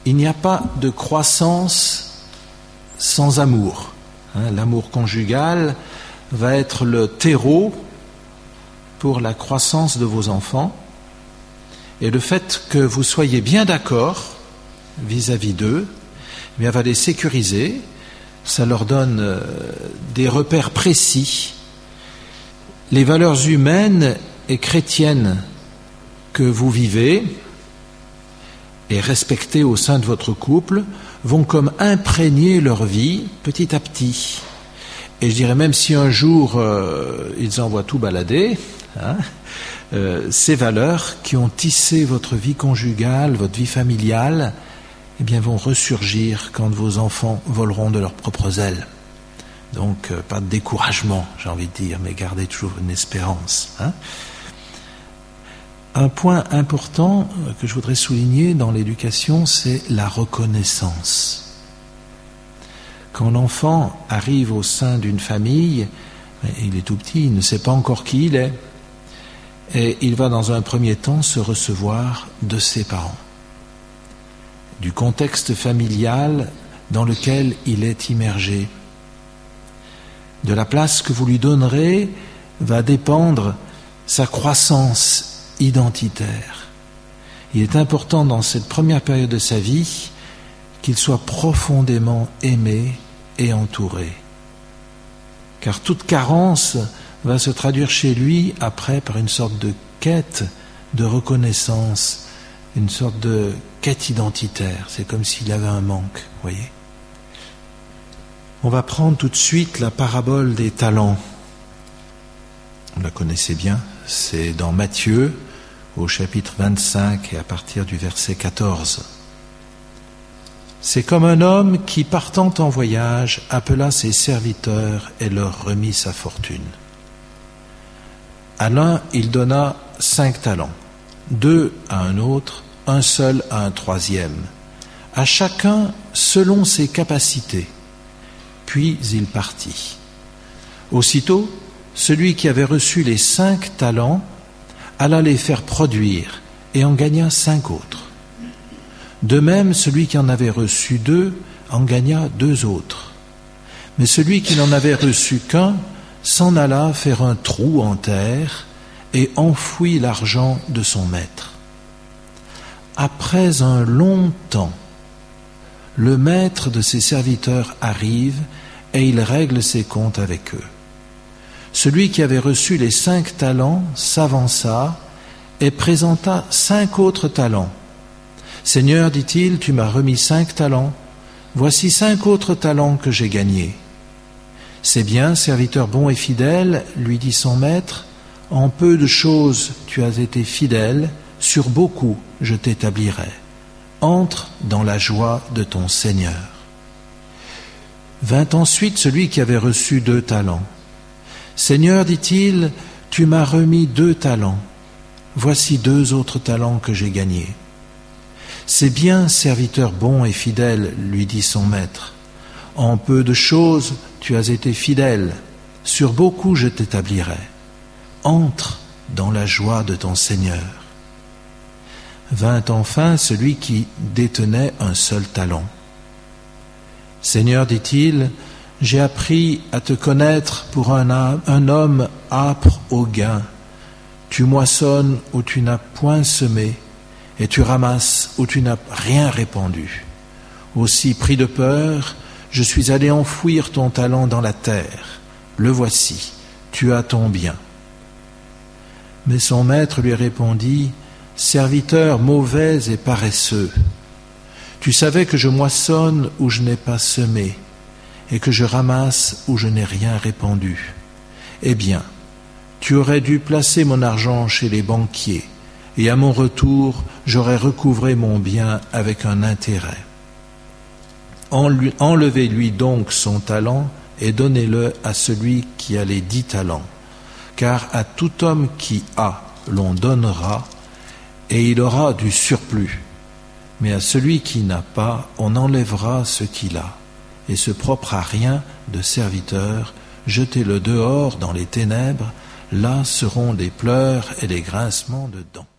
il n'y a pas de croissance sans amour. L'amour conjugal va être le terreau pour la croissance de vos enfants. Et le fait que vous soyez bien d'accord vis-à-vis d'eux, eh bien, va les sécuriser. Ça leur donne des repères précis. Les valeurs humaines et chrétiennes que vous vivez et respectez au sein de votre couple vont comme imprégner leur vie petit à petit. Et je dirais même si un jour ils envoient tout balader, ces valeurs qui ont tissé votre vie conjugale, votre vie familiale, eh bien vont ressurgir quand vos enfants voleront de leurs propres ailes. Donc pas de découragement, j'ai envie de dire, mais gardez toujours une espérance. Un point important que je voudrais souligner dans l'éducation, c'est la reconnaissance. Quand l'enfant arrive au sein d'une famille, il est tout petit, il ne sait pas encore qui il est, et il va dans un premier temps se recevoir de ses parents, du contexte familial dans lequel il est immergé. De la place que vous lui donnerez va dépendre sa croissance identitaire. Il est important dans cette première période de sa vie qu'il soit profondément aimé et entouré. Car toute carence va se traduire chez lui après par une sorte de quête de reconnaissance, une sorte de quête identitaire. C'est comme s'il avait un manque, voyez. On va prendre tout de suite la parabole des talents. Vous la connaissez bien, c'est dans Matthieu, au chapitre 25 et à partir du verset 14. C'est comme un homme qui, partant en voyage, appela ses serviteurs et leur remit sa fortune. À l'un, il donna 5 talents, 2 à un autre, un seul à un troisième, à chacun selon ses capacités. Puis il partit. Aussitôt, celui qui avait reçu les 5 talents alla les faire produire et en gagna 5 autres. De même, celui qui en avait reçu 2 en gagna 2 autres. Mais celui qui n'en avait reçu qu'un s'en alla faire un trou en terre et enfouit l'argent de son maître. Après un long temps, le maître de ses serviteurs arrive et il règle ses comptes avec eux. Celui qui avait reçu les 5 talents s'avança et présenta 5 autres talents. « Seigneur, dit-il, tu m'as remis 5 talents. Voici 5 autres talents que j'ai gagnés. » « C'est bien, serviteur bon et fidèle, lui dit son maître, en peu de choses tu as été fidèle, sur beaucoup je t'établirai. Entre dans la joie de ton Seigneur. » Vint ensuite celui qui avait reçu 2 talents. « Seigneur, dit-il, tu m'as remis 2 talents. Voici 2 autres talents que j'ai gagnés. » « C'est bien, serviteur bon et fidèle, lui dit son maître. En peu de choses tu as été fidèle, sur beaucoup je t'établirai. Entre dans la joie de ton Seigneur. » Vint enfin celui qui détenait un seul talent. « Seigneur, dit-il, j'ai appris à te connaître pour un homme âpre au gain. Tu moissonnes où tu n'as point semé, et tu ramasses où tu n'as rien répandu. Aussi, pris de peur, je suis allé enfouir ton talent dans la terre. Le voici, tu as ton bien. » Mais son maître lui répondit, « Serviteur mauvais et paresseux, tu savais que je moissonne où je n'ai pas semé, et que je ramasse où je n'ai rien répandu. Eh bien, tu aurais dû placer mon argent chez les banquiers, et à mon retour, j'aurais recouvré mon bien avec un intérêt. Enlevez-lui donc son talent et donnez-le à celui qui a les 10 talents. Car à tout homme qui a, l'on donnera, et il aura du surplus. Mais à celui qui n'a pas, on enlèvera ce qu'il a. Et ce propre à rien de serviteur, jetez-le dehors dans les ténèbres, là seront des pleurs et des grincements de dents.